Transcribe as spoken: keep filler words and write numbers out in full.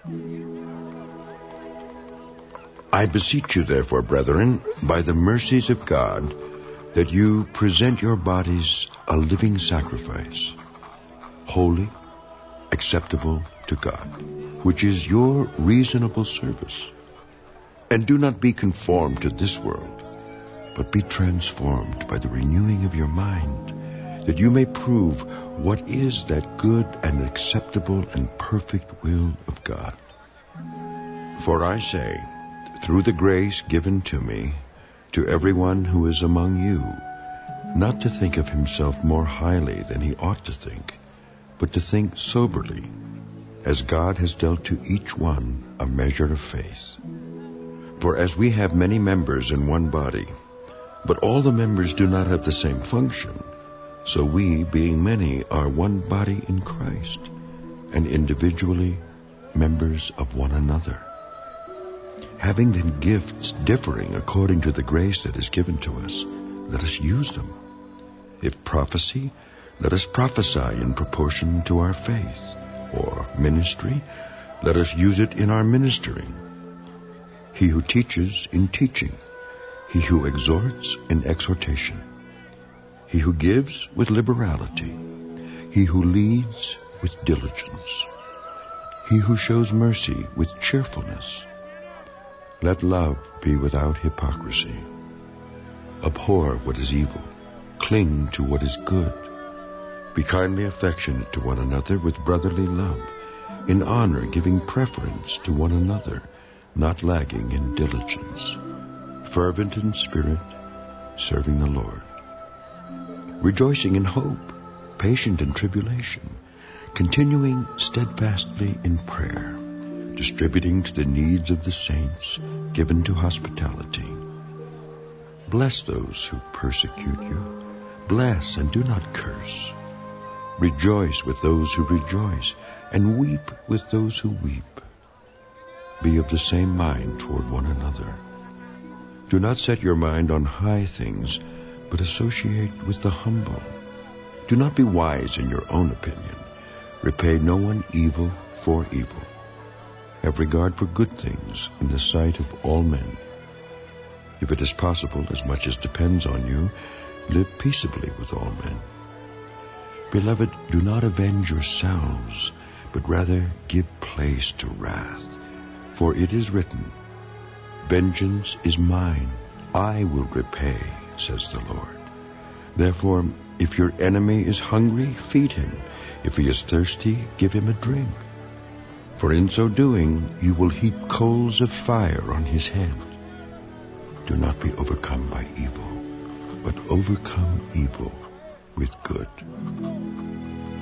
I beseech you, therefore, brethren, by the mercies of God, that you present your bodies a living sacrifice, holy, acceptable to God, which is your reasonable service. And do not be conformed to this world, but be transformed by the renewing of your mind, that you may prove what is that good and acceptable and perfect will of God. For I say, through the grace given to me, to everyone who is among you, not to think of himself more highly than he ought to think, but to think soberly, as God has dealt to each one a measure of faith. For as we have many members in one body, but all the members do not have the same function, so we, being many, are one body in Christ, and individually members of one another. Having then gifts differing according to the grace that is given to us, let us use them. If prophecy, let us prophesy in proportion to our faith. Or ministry, let us use it in our ministering. He who teaches, in teaching. He who exhorts, in exhortation. He who gives, with liberality. He who leads, with diligence. He who shows mercy, with cheerfulness. Let love be without hypocrisy. Abhor what is evil. Cling to what is good. Be kindly affectionate to one another with brotherly love, in honor giving preference to one another, not lagging in diligence, fervent in spirit, serving the Lord, rejoicing in hope, patient in tribulation, continuing steadfastly in prayer, distributing to the needs of the saints, given to hospitality. Bless those who persecute you. Bless and do not curse. Rejoice with those who rejoice, and weep with those who weep. Be of the same mind toward one another. Do not set your mind on high things, but associate with the humble. Do not be wise in your own opinion. Repay no one evil for evil. Have regard for good things in the sight of all men. If it is possible, as much as depends on you, live peaceably with all men. Beloved, do not avenge yourselves, but rather give place to wrath. For it is written, Vengeance is mine, I will repay, says the Lord. Therefore, if your enemy is hungry, feed him. If he is thirsty, give him a drink. For in so doing, you will heap coals of fire on his head. Do not be overcome by evil, but overcome evil with good.